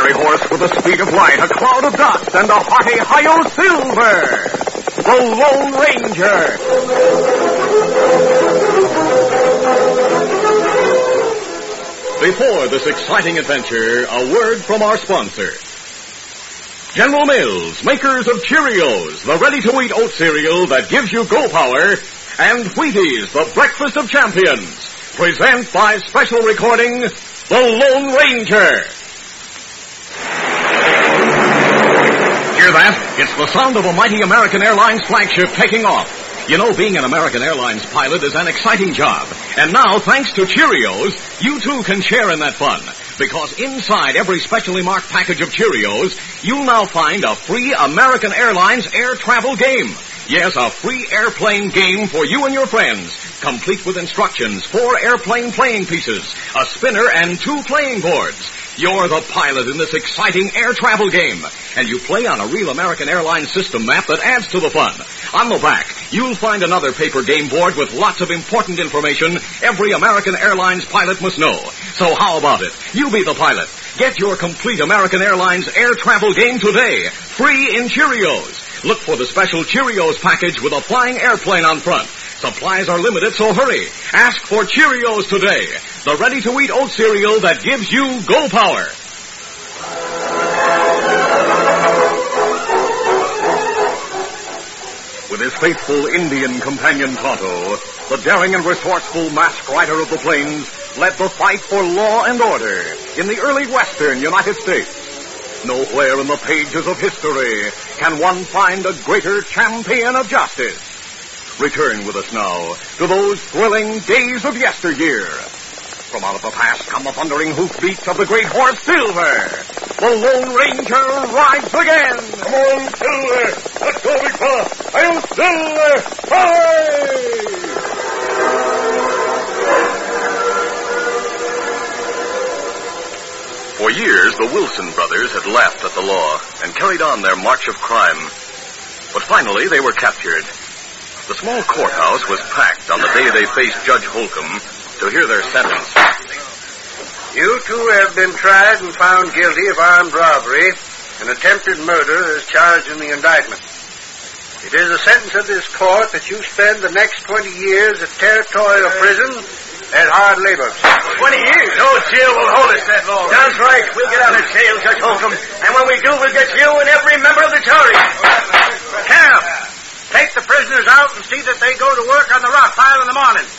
legendary horse with the speed of light, a cloud of dust, and a hearty Hi-Yo Silver, the Lone Ranger. Before this exciting adventure, a word from our sponsor. General Mills, makers of Cheerios, the ready-to-eat oat cereal that gives you go power, and Wheaties, the breakfast of champions, present by special recording, The Lone Ranger. Hear that? It's the sound of a mighty American Airlines flagship taking off. You know, being an American Airlines pilot is an exciting job. And now, thanks to Cheerios, you too can share in that fun. Because inside every specially marked package of Cheerios, you'll now find a free American Airlines air travel game. Yes, a free airplane game for you and your friends, complete with instructions, 4 airplane playing pieces, a spinner, and 2 playing boards. You're the pilot in this exciting air travel game, and you play on a real American Airlines system map that adds to the fun. On the back, you'll find another paper game board with lots of important information every American Airlines pilot must know. So how about it? You be the pilot. Get your complete American Airlines air travel game today, free in Cheerios. Look for the special Cheerios package with a flying airplane on front. Supplies are limited, so hurry. Ask for Cheerios today, the ready-to-eat oat cereal that gives you go power. With his faithful Indian companion Tonto, the daring and resourceful masked rider of the plains led the fight for law and order in the early western United States. Nowhere in the pages of history can one find a greater champion of justice. Return with us now to those thrilling days of yesteryear. From out of the past come the thundering hoofbeats of the great horse Silver. The Lone Ranger rides again. Come on, Silver. Let's go, big fella. I'm Silver. Hooray! For years, the Wilson brothers had laughed at the law and carried on their march of crime. But finally, they were captured. The small courthouse was packed on the day they faced Judge Holcomb to hear their sentence. You two have been tried and found guilty of armed robbery and attempted murder as charged in the indictment. It is the sentence of this court that you spend the next 20 years at Territorial Prison at hard labor. 20 years? No jail will hold us that long. That's right. We'll get out of jail, Judge Holcomb. And when we do, we'll get you and every member of the jury. Sheriff, take the prisoners out and see that they go to work on the rock pile in the morning.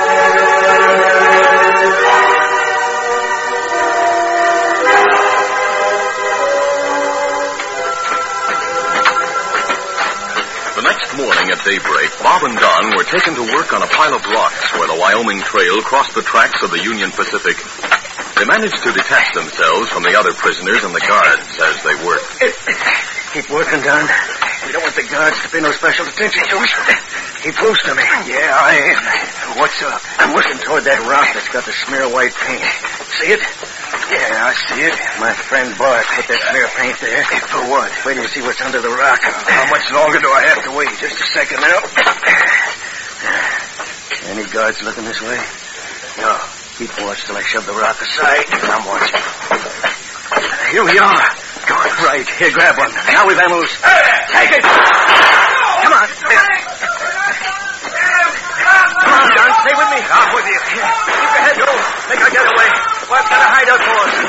The next morning at daybreak, Bob and Don were taken to work on a pile of rocks where the Wyoming Trail crossed the tracks of the Union Pacific. They managed to detach themselves from the other prisoners and the guards as they worked. Keep working, Don. We don't want the guards to pay no special attention to us. Keep close to me. Yeah, I am. What's up? I'm working toward that rock that's got the smear white paint. See it? Yeah, I see it. My friend Bart put that smear paint there. For what? Wait till you see what's under the rock. How much longer do I have to wait? Just a second now. Any guards looking this way? No. Keep watch till I shove the rock aside. I'm watching. Here we are. Go on. Right. Here, grab one. Now we vamoose. Take it! Come on. Come on, Don. Stay with me. I'm with you. Keep your head low. Make our getaway. Bart's got a hideout for us.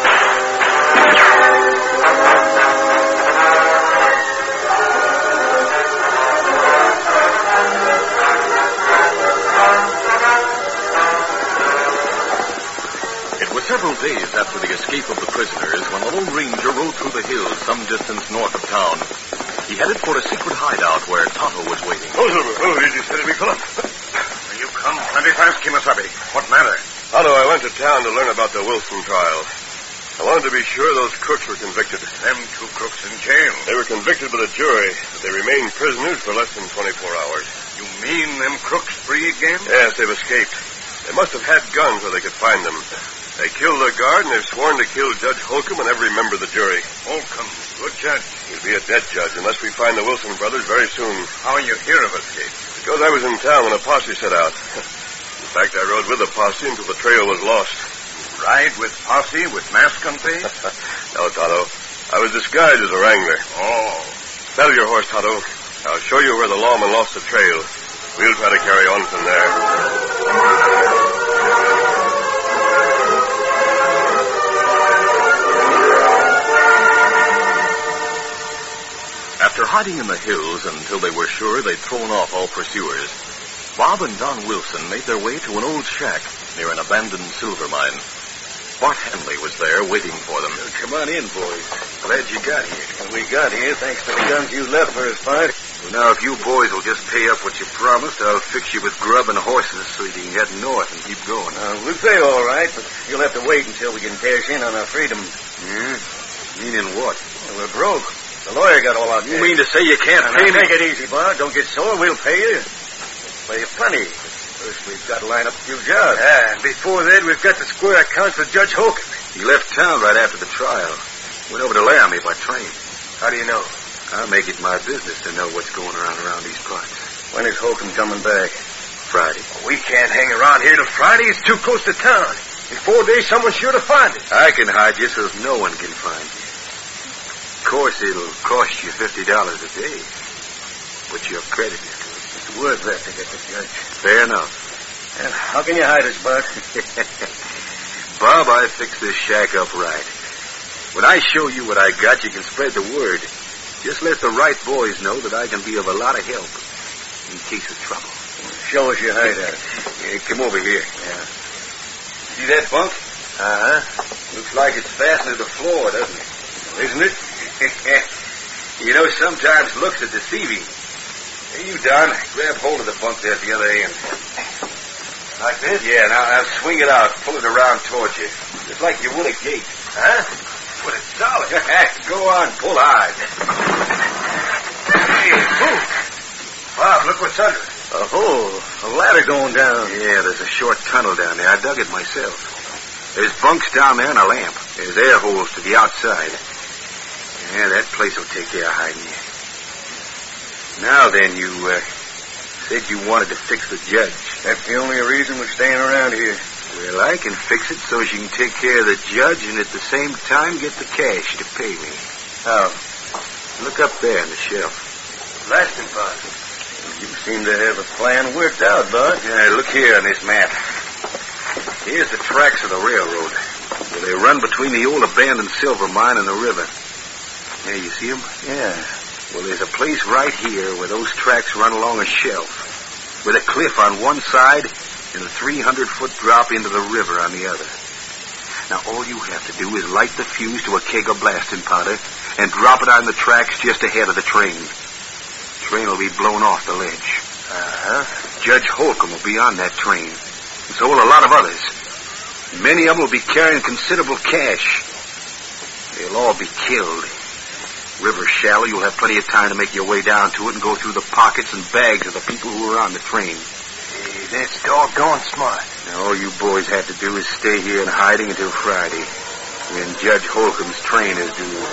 Several days after the escape of the prisoners, when the Lone Ranger rode through the hills some distance north of town, he headed for a secret hideout where Tonto was waiting. Oh, did you say to me, fella? You come plenty fast, Kimasabi. What matter? Tonto, I went to town to learn about the Wilson trial. I wanted to be sure those crooks were convicted. Them 2 crooks in jail. They were convicted by the jury, but they remained prisoners for less than 24 hours. You mean them crooks free again? Yes, they've escaped. They must have had guns where they could find them. They killed their guard, and they've sworn to kill Judge Holcomb and every member of the jury. Holcomb, good judge. He'll be a dead judge unless we find the Wilson brothers very soon. How you hear of escape? Because I was in town when a posse set out. In fact, I rode with the posse until the trail was lost. Ride with posse with mask on face? No, Tonto. I was disguised as a wrangler. Oh. Saddle your horse, Tonto. I'll show you where the lawman lost the trail. We'll try to carry on from there. After hiding in the hills until they were sure they'd thrown off all pursuers, Bob and Don Wilson made their way to an old shack near an abandoned silver mine. Bart Henley was there waiting for them. Come on in, boys. Glad you got here. And we got here thanks to the guns you left for us, Bart. Well, now, if you boys will just pay up what you promised, I'll fix you with grub and horses so you can head north and keep going. We'll pay all right, but you'll have to wait until we can cash in on our freedom. Yeah? Meaning what? Well, we're broke. The lawyer got all our cash. You mean to say you can't pay me? Take it easy, Bart. Don't get sore. We'll pay you. We'll pay you plenty. First, we've got to line up a few jobs. Yeah, and before that, we've got to square accounts with Judge Holcomb. He left town right after the trial. Went over to Laramie by train. How do you know? I make it my business to know what's going around these parts. When is Holcomb coming back? Friday. We can't hang around here till Friday. It's too close to town. In 4 days, someone's sure to find it. I can hide you so no one can find you. Of course, it'll cost you $50 a day. But you're credited. It's worth that to get the judge. Fair enough. And how can you hide us, Bart? Bob, I fixed this shack up right. When I show you what I got, you can spread the word. Just let the right boys know that I can be of a lot of help in case of trouble. Show us your hideout. Yeah, come over here. Yeah. See that bunk? Uh-huh. Looks like it's fastened to the floor, doesn't it? Isn't it? You know, sometimes looks are deceiving. Hey, you, Don, grab hold of the bunk there at the other end. Like this? Yeah, now swing it out. Pull it around towards you. Just like you would a gate. Huh? Well, it's solid. Go on, pull hard. Hey, move. Bob, look what's under it. A hole. A ladder going down. Yeah, there's a short tunnel down there. I dug it myself. There's bunks down there and a lamp. There's air holes to the outside. Yeah, that place will take care of hiding you. Now then, you said you wanted to fix the judge. That's the only reason we're staying around here. Well, I can fix it so she can take care of the judge and at the same time get the cash to pay me. How? Look up there on the shelf. Blasting part. You seem to have a plan worked out, Bud. Yeah, look here on this map. Here's the tracks of the railroad. Well, they run between the old abandoned silver mine and the river. Yeah, you see them? Yeah. Well, there's a place right here where those tracks run along a shelf, with a cliff on one side and a 300-foot drop into the river on the other. Now, all you have to do is light the fuse to a keg of blasting powder and drop it on the tracks just ahead of the train. The train will be blown off the ledge. Uh-huh. Judge Holcomb will be on that train, and so will a lot of others. Many of them will be carrying considerable cash. They'll all be killed. River's shallow. You'll have plenty of time to make your way down to it and go through the pockets and bags of the people who are on the train. Hey, that's doggone smart. Now, all you boys have to do is stay here in hiding until Friday, when Judge Holcomb's train is due.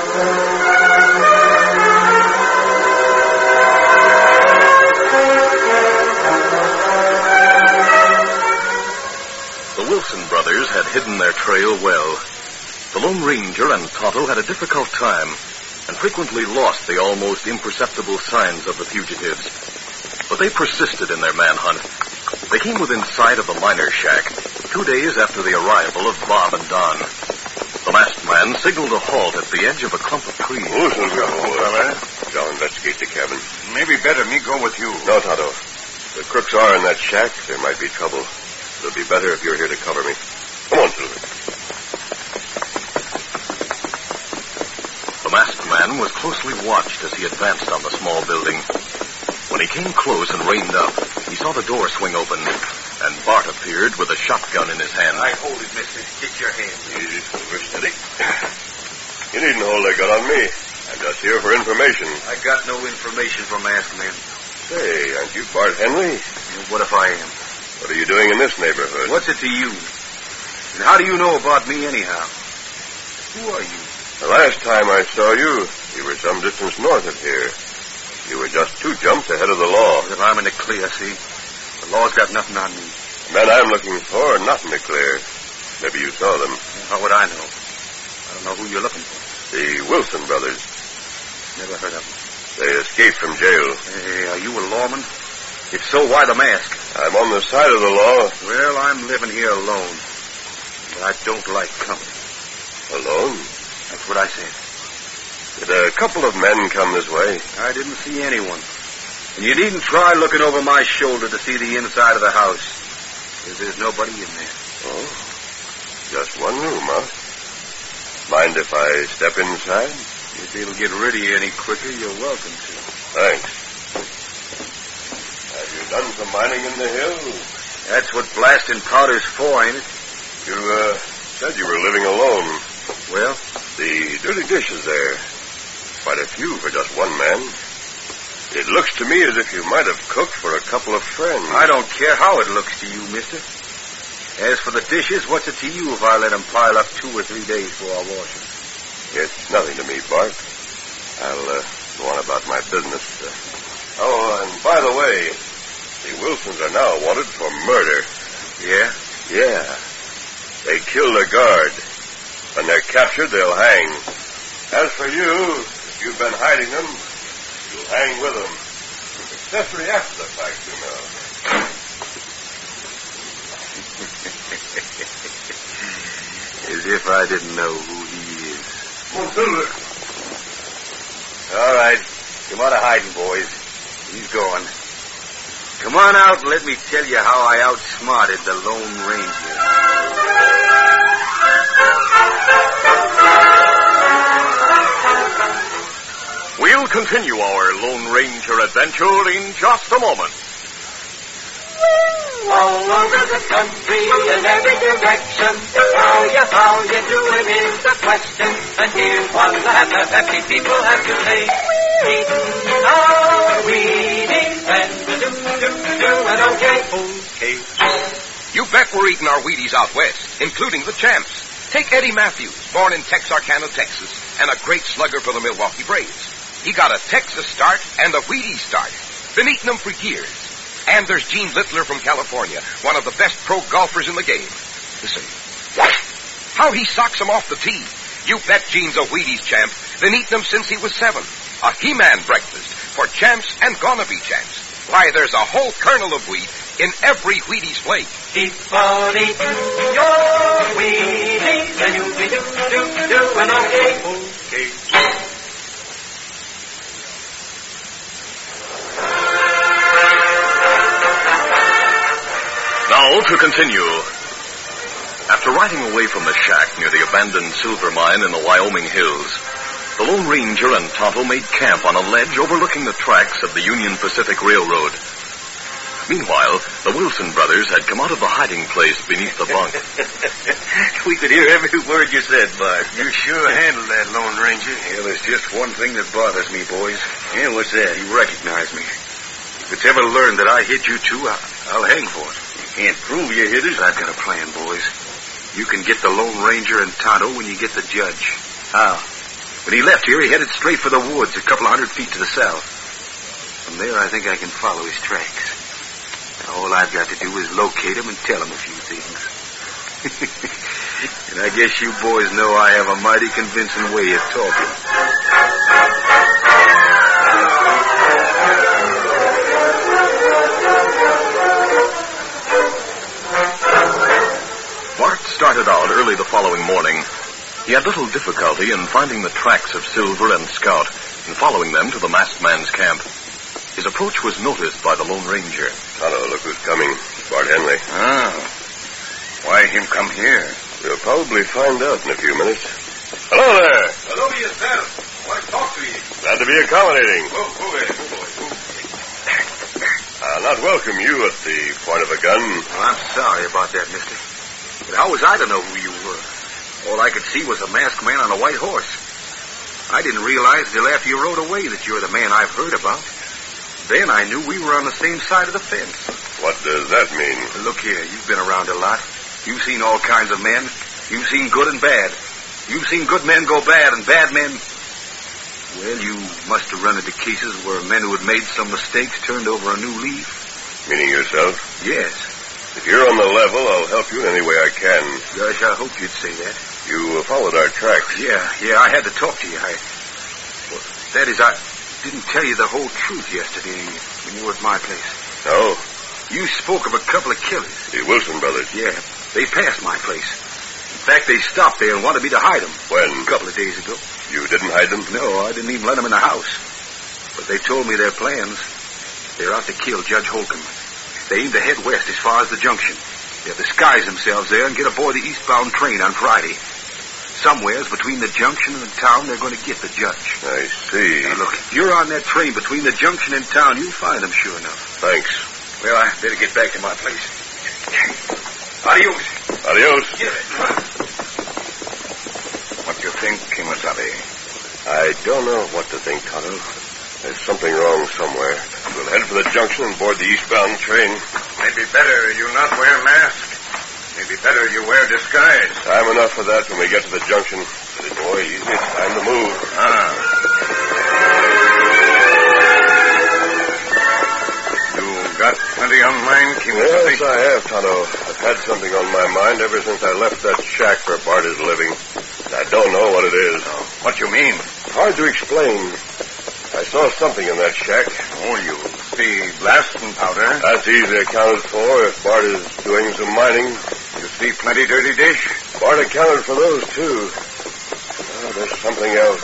The Wilson brothers had hidden their trail well. The Lone Ranger and Tonto had a difficult time and frequently lost the almost imperceptible signs of the fugitives. But they persisted in their manhunt. They came within sight of the miner's shack 2 days after the arrival of Bob and Don. The masked man signaled a halt at the edge of a clump of trees. Who's fella? I'll investigate the cabin. Maybe better me go with you. No, Tonto. The crooks are in that shack. There might be trouble. It'll be better if you're here to cover me. Come on, Silver. The masked man was closely watched as he advanced on the small building. When he came close and reined up, he saw the door swing open, and Bart appeared with a shotgun in his hand. I hold it, mister. Get your hand. Easy, Silver, steady. You needn't hold that gun on me. I'm just here for information. I got no information from masked men. Say, aren't you Bart Henley? What if I am? What are you doing in this neighborhood? What's it to you? And how do you know about me anyhow? Who are you? The last time I saw you, you were some distance north of here. You were just 2 jumps ahead of the law. If I'm in the clear, see? The law's got nothing on me. The men I'm looking for are not in the clear. Maybe you saw them. How would I know? I don't know who who you're looking for. The Wilson brothers. Never heard of them. They escaped from jail. Hey, are you a lawman? If so, why the mask? I'm on the side of the law. Well, I'm living here alone. But I don't like company. Alone? That's what I said. Did a couple of men come this way? I didn't see anyone. And you needn't try looking over my shoulder to see the inside of the house. Because there's nobody in there. Oh, just one room, huh? Mind if I step inside? If it'll get rid of you any quicker, you're welcome to. Thanks. Have you done some mining in the hills? That's what blasting powder's for, ain't it? You, said you were living alone. Well? The dirty dishes there. Quite a few for just one man. It looks to me as if you might have cooked for a couple of friends. I don't care how it looks to you, mister. As for the dishes, what's it to you if I let them pile up 2 or 3 days before I wash them? It's nothing to me, Bart. I'll go on about my business. Oh, and by the way, the Wilsons are now wanted for murder. Yeah? Yeah. They killed a guard. When they're captured, they'll hang. As for you, if you've been hiding them, you'll hang with them. Accessory after the fact, you know. As if I didn't know who he is. Oh, Silver. All right. Come out of hiding, boys. He's gone. Come on out and let me tell you how I outsmarted the Lone Ranger. We'll continue our Lone Ranger adventure in just a moment. All over the country, in every direction, how you doing is the question. And here's one that the happy people have to say. Eating our Wheaties and doing okay. You bet we're eating our Wheaties out west, including the champs. Take Eddie Matthews, born in Texarkana, Texas, and a great slugger for the Milwaukee Braves. He got a Texas start and a Wheaties start. Been eating them for years. And there's Gene Littler from California, one of the best pro golfers in the game. Listen. How he socks them off the tee. You bet Gene's a Wheaties champ. Been eating them since he was 7. A He-Man breakfast for champs and gonna be champs. Why, there's a whole kernel of wheat in every Wheaties flake. Keep on eating your Wheaties and you'll be doing okay. Now to continue. After riding away from the shack near the abandoned silver mine in the Wyoming hills, the Lone Ranger and Tonto made camp on a ledge overlooking the tracks of the Union Pacific Railroad. Meanwhile, the Wilson brothers had come out of the hiding place beneath the bunk. We could hear every word you said, Bart. You sure handled that, Lone Ranger. Yeah, there's just one thing that bothers me, boys. Yeah, what's that? You recognize me. If it's ever learned that I hit you too, I'll hang for it. You can't prove you hit us. I've got a plan, boys. You can get the Lone Ranger and Tonto when you get the judge. How? When he left here, he headed straight for the woods a couple of 100 feet to the south. From there, I think I can follow his tracks. Now, all I've got to do is locate him and tell him a few things. And I guess you boys know I have a mighty convincing way of talking. Bart started out early the following morning. He had little difficulty in finding the tracks of Silver and Scout and following them to the masked man's camp. His approach was noticed by the Lone Ranger. Hello, look who's coming. Bart Henley. Ah. Why him come here? You'll probably find out in a few minutes. Hello there. Hello to yourself. Want to talk to you. Glad to be accommodating. I'll not welcome you at the point of a gun. Well, I'm sorry about that, mister. But how was I to know who you were? All I could see was a masked man on a white horse. I didn't realize till after you rode away that you're the man I've heard about. Then I knew we were on the same side of the fence. What does that mean? Look here, you've been around a lot. You've seen all kinds of men. You've seen good and bad. You've seen good men go bad and bad men. Well, you must have run into cases where men who had made some mistakes turned over a new leaf. Meaning yourself? Yes. If you're on the level, I'll help you in any way I can. Gosh, I hope you'd say that. You followed our tracks. Yeah, I had to talk to you. That is, I didn't tell you the whole truth yesterday when you were at my place. No? You spoke of a couple of killers. The Wilson brothers. Yeah, they passed my place. In fact, they stopped there and wanted me to hide them. When? A couple of days ago. You didn't hide them? No, I didn't even let them in the house. But they told me their plans. They're out to kill Judge Holcomb. They aim to head west as far as the junction. They'll disguise themselves there and get aboard the eastbound train on Friday. Somewheres between the junction and the town, they're going to get the judge. I see. Now, look, if you're on that train between the junction and town, you'll find them sure enough. Thanks. Well, I better get back to my place. Adios. Adios. Get it. What do you think, Kimasabi? I don't know what to think, Tonto. There's something wrong somewhere. We'll head for the junction and board the eastbound train. Maybe better you not wear mask. Maybe better you wear disguise. Time enough for that when we get to the junction. Steady, boy, easy. It's time to move. You got plenty on mind, Kimasabi? Yes, I have, Tonto. I've had something on my mind ever since I left that shack where Bart is living. I don't know what it is. What you mean? Hard to explain. I saw something in that shack. Oh, you see blasting powder. That's easily accounted for if Bart is doing some mining. You see plenty dirty dish. Bart accounted for those, too. Oh, there's something else.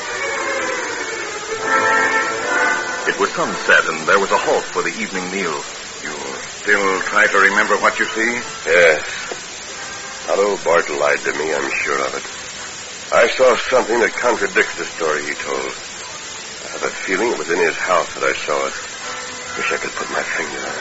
It was sunset, and there was a halt for the evening meal. You still try to remember what you see? Yes. Although Bart lied to me, I'm sure of it. I saw something that contradicts the story he told. I have a feeling it was in his house that I saw it. Wish I could put my finger on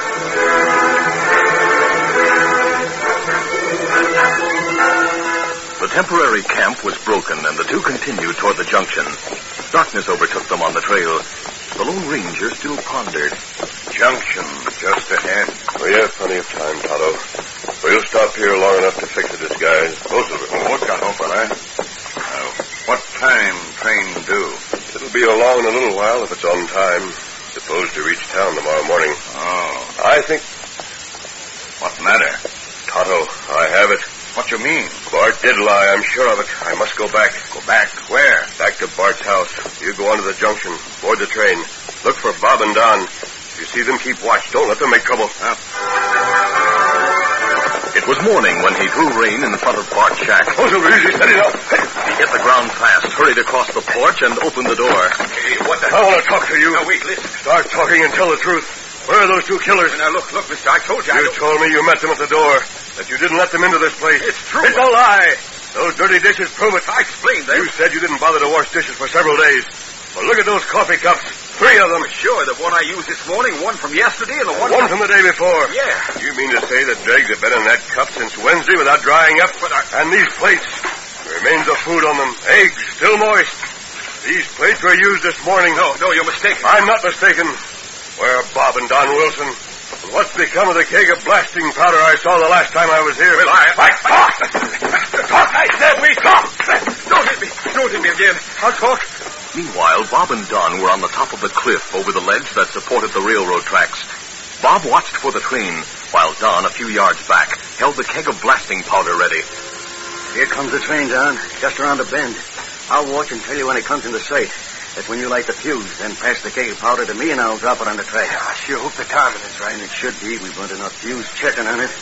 it. The temporary camp was broken, and the two continued toward the junction. Darkness overtook them on the trail. The Lone Ranger still pondered. Junction just ahead. We have plenty of time, Tonto. We'll stop here long enough to fix the disguise. Both of us. What got open, eh? What time train due? It'll be along in a little while if it's on time. Supposed to reach town tomorrow morning. Oh. I think... What matter? Tonto, I have it. What you mean? Bart did lie, I'm sure of it. I must go back. Go back? Where? Back to Bart's house. You go on to the junction. Board the train. Look for Bob and Don. If you see them, keep watch. Don't let them make trouble. It was morning when he drew rein in front of Bart's shack. Close over, easy, steady now. He hit the ground fast, hurried across the porch, and opened the door. Hey, what the... I want to talk to you. Now, wait, listen. Start talking and tell the truth. Where are those two killers? Now, look, mister, I told you... You told me you met them at the door, that you didn't let them into this place. It's true. It's a lie. Those dirty dishes prove it. I explained that. You said you didn't bother to wash dishes for several days. Well, look at those coffee cups. 3 of them. Sure, the one I used this morning, one from yesterday, and the one... One from the day before. Yeah. You mean to say that dregs have been in that cup since Wednesday without drying up? And these plates, remains of food on them, eggs, still moist. These plates were used this morning. No, you're mistaken. I'm not mistaken. Where are Bob and Don Wilson? What's become of the keg of blasting powder I saw the last time I was here? Well, talk! Talk! I said we talk! Don't hit me. Don't hit me again. I'll talk. Meanwhile, Bob and Don were on the top of the cliff over the ledge that supported the railroad tracks. Bob watched for the train, while Don, a few yards back, held the keg of blasting powder ready. Here comes the train, Don, just around the bend. I'll watch and tell you when it comes into sight. That's when you light the fuse, then pass the keg of powder to me, and I'll drop it on the track. I sure hope the timing is right. And it should be. We've got enough fuse checking on it.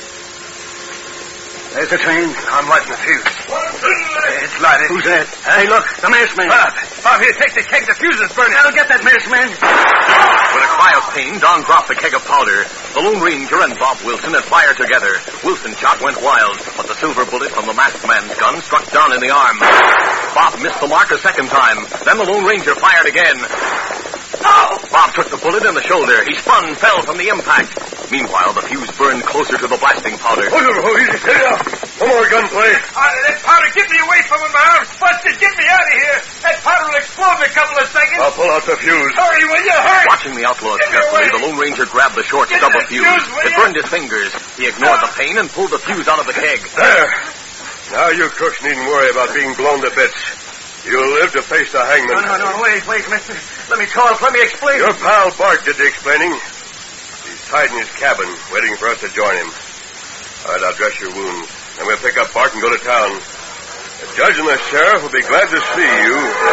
There's the train. I'm lighting the fuse. It's lighted. Who's that? Hey, look, the masked man. Bob, here, take the keg. The fuse is burning. I'll get that masked man. With a cry of pain, Don dropped the keg of powder. The Lone Ranger and Bob Wilson had fired together. Wilson's shot went wild, but the silver bullet from the masked man's gun struck Don in the arm. Bob missed the mark a second time. Then the Lone Ranger fired again. Oh! Bob took the bullet in the shoulder. He spun, fell from the impact. Meanwhile, the fuse burned closer to the blasting powder. Easy, steady now. No more gunplay. That powder, get me away from him, my arm's busted. Get me out of here. That powder will explode in a couple of seconds. I'll pull out the fuse. Hurry, will you? Hurry. Watching the outlaws carefully, the Lone Ranger grabbed the short stub of fuse. It burned his fingers. He ignored the pain and pulled the fuse out of the keg. There. Now you crooks needn't worry about being blown to bits. You'll live to face the hangman. No, wait, mister. Let me talk. Let me explain. Your pal Bart did the explaining. He's tied in his cabin, waiting for us to join him. All right, I'll dress your wounds. Then we'll pick up Bart and go to town. The judge and the sheriff will be glad to see you.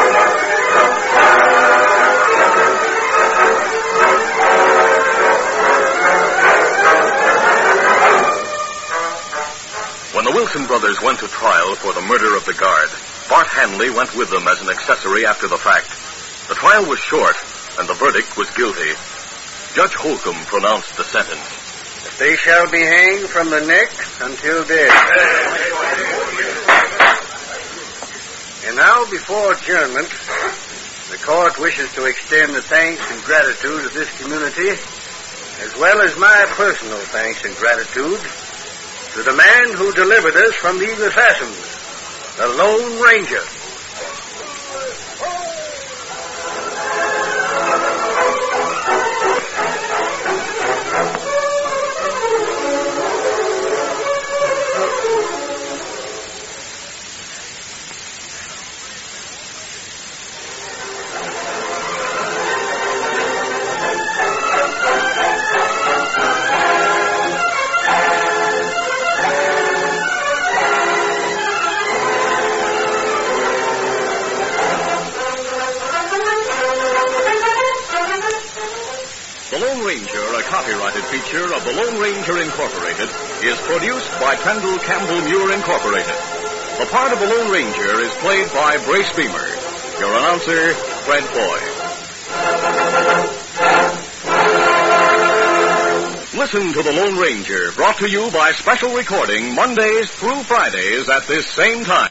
When the Wilson brothers went to trial for the murder of the guard, Bart Hanley went with them as an accessory after the fact. The trial was short, and the verdict was guilty. Judge Holcomb pronounced the sentence. They shall be hanged from the neck until dead. And now, before adjournment, the court wishes to extend the thanks and gratitude of this community, as well as my personal thanks and gratitude, to the man who delivered us from these assassins, the Lone Ranger. Copyrighted feature of the Lone Ranger Incorporated is produced by Kendall Campbell Muir Incorporated. The part of the Lone Ranger is played by Brace Beamer. Your announcer, Fred Foy. Listen to the Lone Ranger, brought to you by special recording Mondays through Fridays at this same time.